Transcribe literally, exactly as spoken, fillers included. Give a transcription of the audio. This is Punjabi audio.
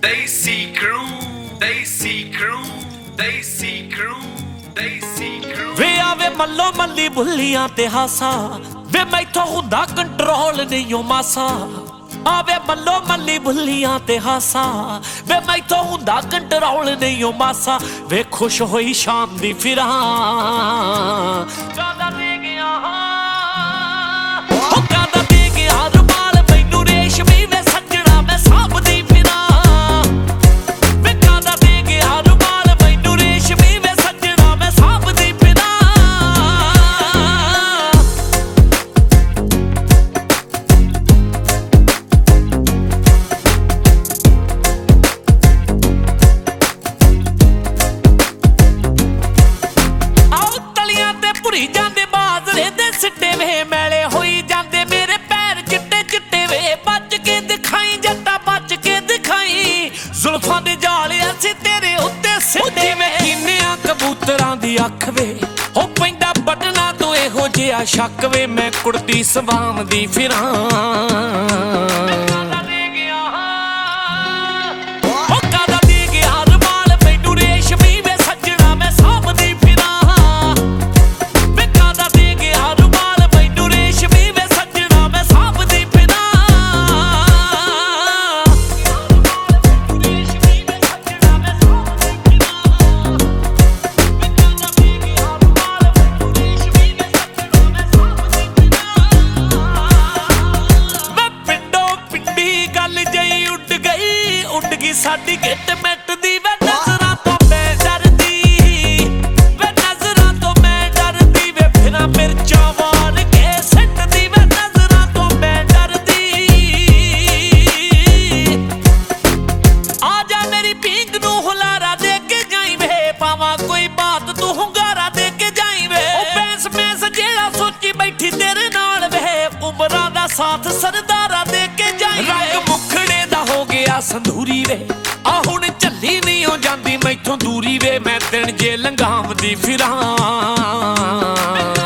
Desi Crew, Desi Crew, Desi Crew, Desi Crew। ਵੇ ਆਵੇ ਮੱਲੋ ਮੱਲੀ ਬੁੱਲੀਆਂ ਤੇ ਹਾਸਾ, ਵੇ ਮੈਥੋਂ ਹੁੰਦਾ ਕੰਟਰੋਲ ਨਹੀਂ ਓ ਮਾਸਾ। ਆਵੇ ਮੱਲੋ ਮੱਲੀ ਬੁੱਲੀਆਂ ਤੇ ਹਾਸਾ, ਵੇ ਮੈਥੋਂ ਹੁੰਦਾ ਕੰਟਰੋਲ ਨਹੀਂ ਓ ਮਾਸਾ। ਵੇ ਖੁਸ਼ ਹੋਈ ਸ਼ਾਮ ਦੀ ਫਿਰਾਂ ਕਾਦਾ ਦੇ ਗਿਆ ਉਹ ਕਾਦਾ ਦੇ ਗਿਆ ਰੁਮਾਲ ਮੈਨੂੰ ਰੇਸ਼ਮੀ ਵੇ ਸੱਜਣਾ ਮੈਂ ਸਾਂਭਦੀ ਫਿਰਾਂ। ਵੇ ਕਾਦਾ ਦੇ ਗਿਆ ਰੁਮਾਲ ਮੈਨੂੰ ਰੇਸ਼ਮੀ ਵੇ ਸੱਜਣਾ ਮੈਂ ਸਾਂਭਦੀ ਫਿਰਾਂ। ਭੁਰੀ ਜਾਂਦੇ ਬਾਜ਼ਰੇ ਦੇ ਸਿੱਟੇ ਵੇ ਮੈਲੇ ਹੋਈ ਜਾਂਦੇ ਮੇਰੇ ਪੈਰ ਚਿੱਟੇ ਚਿੱਟੇ ਵੇ। ਬਚ ਕੇ ਦਿਖਾਈ ਜੱਟਾ ਬਚ ਕੇ ਦਿਖਾਈ, ਜ਼ੁਲਫਾਂ ਦੇ ਜਾਲ ਅਸੀਂ ਤੇਰੇ ਉੱਤੇ ਸਿੱਟੇ ਵੇ। ਕਿੰਨਿਆਂ ਕਬੂਤਰਾਂ ਦੀ ਅੱਖ ਵੇ ਹੋ ਪੈਂਦਾ ਬਟਨਾ ਤੋਂ ਇਹੋ ਜਿਹਾ ਸ਼ੱਕ ਵੇ। ਮੈਂ ਕੁੜਤੀ ਸਵਾਮਦੀ ਫਿਰਾਂ ਸਾਡੀ ਗਿੱਟ ਮਿੱਟਦੀ ਵੇ ਨਜ਼ਰਾਂ ਤੋਂ ਮੈਂ ਡਰਦੀ। ਵੇ ਨਜ਼ਰਾਂ ਤੋਂ ਮੈਂ ਡਰਦੀ ਵੇ ਫਿਰਾਂ ਮਿਰਚਾਂ ਵਾਲ ਕੇ ਸਿੱਟਦੀ ਵੇ ਨਜ਼ਰਾਂ ਤੋਂ ਮੈਂ ਡਰਦੀ। ਆ ਜਾ ਮੇਰੀ ਪੀਂਗ ਨੂੰ ਹੁਲਾਰਾ ਦੇ ਕੇ ਜਾਈ ਵੇ, ਪਾਵਾਂ ਕੋਈ ਬਾਤ ਤੂੰ ਹੁੰਗਾਰਾ ਦੇ ਕੇ ਜਾਈ ਵੇ। ਉਹ ਬੈਂਸ ਬੈਂਸ ਜਿਹੜਾ ਸੋਚੀ ਬੈਠੀ ਤੇਰੇ ਨਾਲ ਵੇ, ਉਮਰਾਂ ਦਾ ਸਾਥ ਸਰਦਾਰਾ ਦੇ ਕੇ ਜਾਈ। ਰੰਗ ਮੁਖੜੇ ਦਾ ਹੋ ਗਿਆ ਸੰਧੂਰੀ ਵੇ, ਆ ਹੁਣ ਝੱਲੀ ਨਹੀਂ ਹੋ ਜਾਂਦੀ ਮੈਥੋਂ ਦੂਰੀ ਵੇ। ਮੈਂ ਦਿਨ ਜੇ ਲੰਘਾਵਦੀ ਫਿਰਾਂ।